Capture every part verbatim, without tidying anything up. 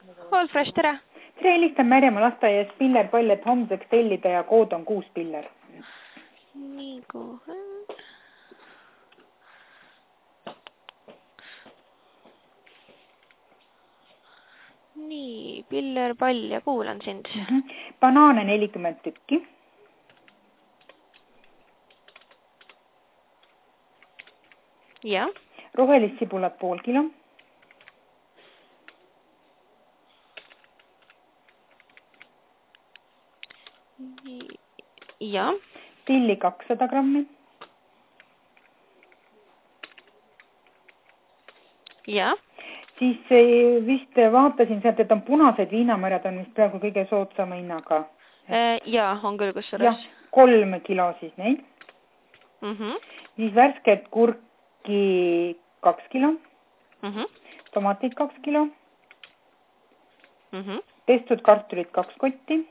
All Fresh, tere! Tere, helistan Märjamaa lasteaias piller pall, et homseks tellida ja kood on kuus piller. Nii kohe. Nii, piller pall ja kuulan sind. Mm -hmm. Banaane nelikümmend tükki. Ja. Rohelist sibulat pool kilo. Ja. Tilli kakssada grammi. Ja. Siis vist vaatasin sealt, et on punased viinamarjad on vist praegu kõige soodsama hinnaga. Ja, on küll kus jah, kolm kilo siis neid. Mm -hmm. Siis värsket kurki kaks kilo. Mm -hmm. Tomatid kaks kilo. Mm -hmm. Pestud kartulid kaks kotti.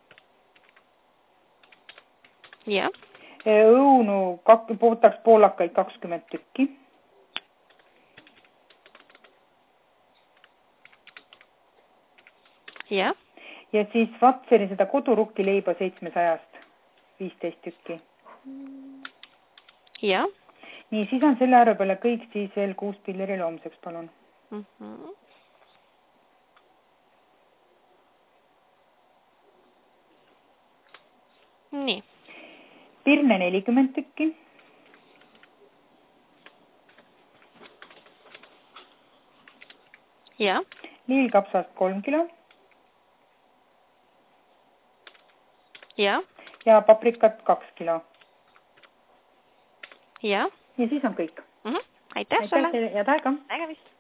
Ja. Õunu pootaks poolakaid kakskümmend tükki. Ja. Ja siis Vatseri seda kodurukki leiba seitsmesajast viisteist tükki. Ja. Nii, siis on selle arve peale kõik siis veel kuus pilleril homseks, palun. Mm -hmm. Nii. Pirne nelikümmend tükki. Ja. Liilkapsast kolm kilo. Ja. Ja paprikat kaks kilo. Ja. Ja siis on kõik. Mm -hmm. Aitäh, Aitäh sulle. Head aega. Nägemist.